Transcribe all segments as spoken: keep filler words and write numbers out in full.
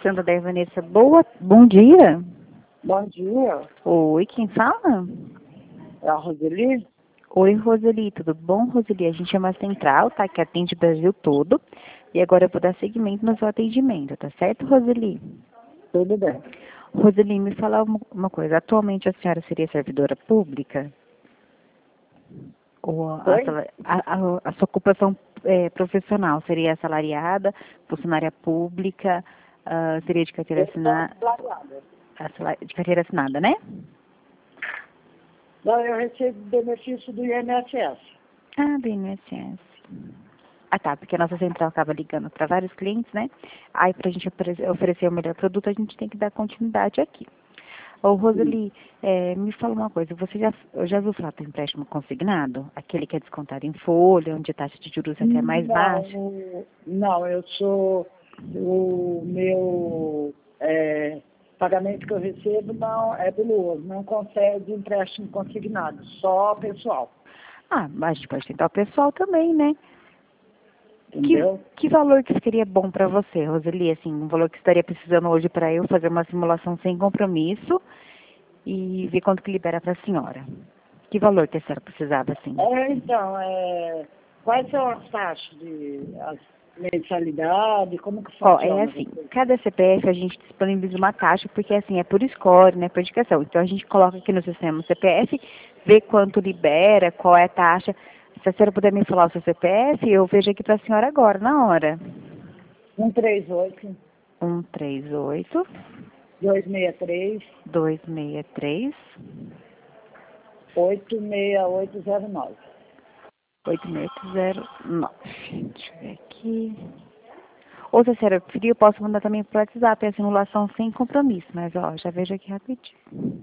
Santander, Vanessa. Boa, bom dia. Bom dia, Oi, quem fala? é a Roseli. Oi, Roseli, tudo bom, Roseli? A gente é uma central, tá? Que atende o Brasil todo. E agora eu vou dar seguimento no seu atendimento, tá certo, Roseli? Tudo bem. Roseli, me fala uma, uma coisa. Atualmente a senhora seria servidora pública? Ou a, Oi? sala- a, a, a sua ocupação é, profissional seria assalariada, funcionária pública, ah, seria de carteira Eu sou assinada, assalariada. de carteira assinada, né? Não, eu recebo benefício do I N S S. Ah, do I N S S. Ah, tá, porque a nossa central acaba ligando para vários clientes, né? Aí, para a gente ofere- oferecer o melhor produto, a gente tem que dar continuidade aqui. Ô, Roseli, é, me fala uma coisa, você já, já viu falar do empréstimo consignado? Aquele que é descontado em folha, onde a taxa de juros até é mais baixa? Não, não, eu sou, o meu é, pagamento que eu recebo não é do não concede empréstimo consignado, só pessoal, Ah, mas a gente pode tentar o pessoal também, né? Que, entendeu? que valor que seria bom para você, Roseli? Assim, um valor que estaria precisando hoje para eu fazer uma simulação sem compromisso e ver quanto que libera para a senhora. Que valor que a senhora precisava, assim? É, então, é, quais são as taxas de as mensalidade, como que Ó, é funciona? assim, cada C P F a gente disponibiliza uma taxa, porque assim, é por score, né, por indicação. Então a gente coloca aqui no sistema o C P F, vê quanto libera, qual é a taxa. Se a senhora puder me falar o seu C P F, eu vejo aqui para a senhora agora, na hora. um três oito, Um três oito, dois seis três, dois seis três, oito seis oito zero nove. oito seis zero nove. Deixa eu ver aqui. Ou se a senhora preferir, eu posso mandar também para o WhatsApp a simulação sem compromisso, mas ó, já vejo aqui rapidinho.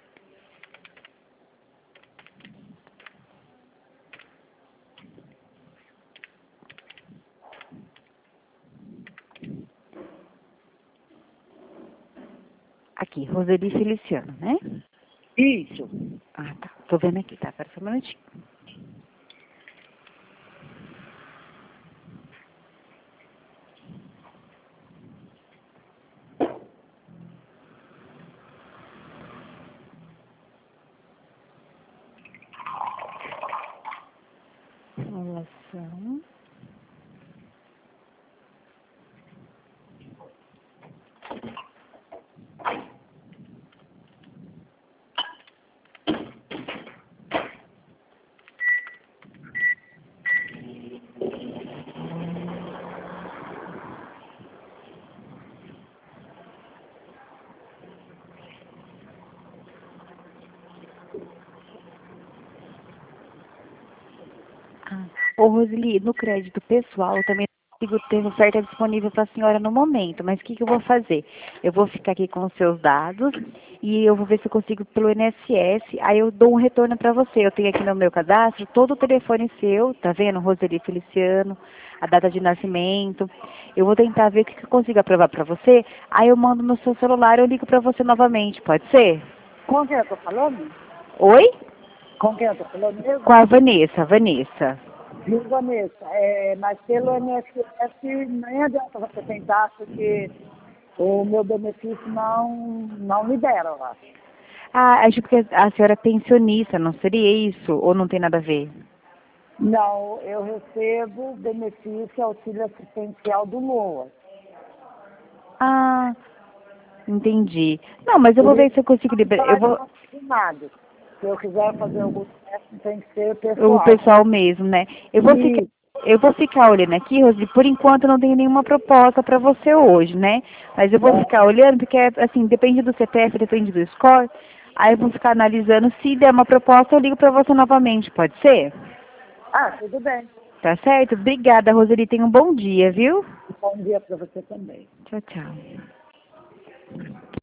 Aqui, Roseli Feliciano, né? Isso. Ah, tá. Tô vendo aqui, tá? Espera só um minutinho. Simulação. Ah. Ô, Roseli, no crédito pessoal, eu também não consigo ter oferta disponível para a senhora no momento, mas o que, que eu vou fazer? Eu vou ficar aqui com os seus dados e eu vou ver se eu consigo pelo I N S S, aí eu dou um retorno para você. Eu tenho aqui no meu cadastro todo o telefone seu, tá vendo? Roseli Feliciano, a data de nascimento. Eu vou tentar ver o que, que eu consigo aprovar para você, aí eu mando no seu celular e eu ligo para você novamente, pode ser? Com quem eu tô falando? Oi? Com quem eu tô falando Com mesmo? a Vanessa, Vanessa. Viu, Vanessa? É, mas pelo I N S S nem adianta você tentar, porque o meu benefício não, não libera lá. Ah, acho que a senhora é pensionista, não seria isso? Ou não tem nada a ver? Não, eu recebo benefício auxílio assistencial do LOA. Ah, entendi. Não, mas eu Por vou ver isso se eu consigo não liberar. Eu vale vou. consignado. Se eu quiser fazer algum teste, tem que ser O pessoal. pessoal mesmo, né? Eu vou ficar. E, Eu vou ficar olhando aqui, Roseli. Por enquanto não tenho nenhuma proposta para você hoje, né? Mas eu vou é, ficar olhando, porque, assim, depende do C P F, depende do score. Aí eu vou ficar analisando. Se der uma proposta, eu ligo para você novamente, pode ser? ah, tudo bem. Tá certo? Obrigada, Roseli. Tenha um bom dia, viu? Bom dia para você também. Tchau, tchau.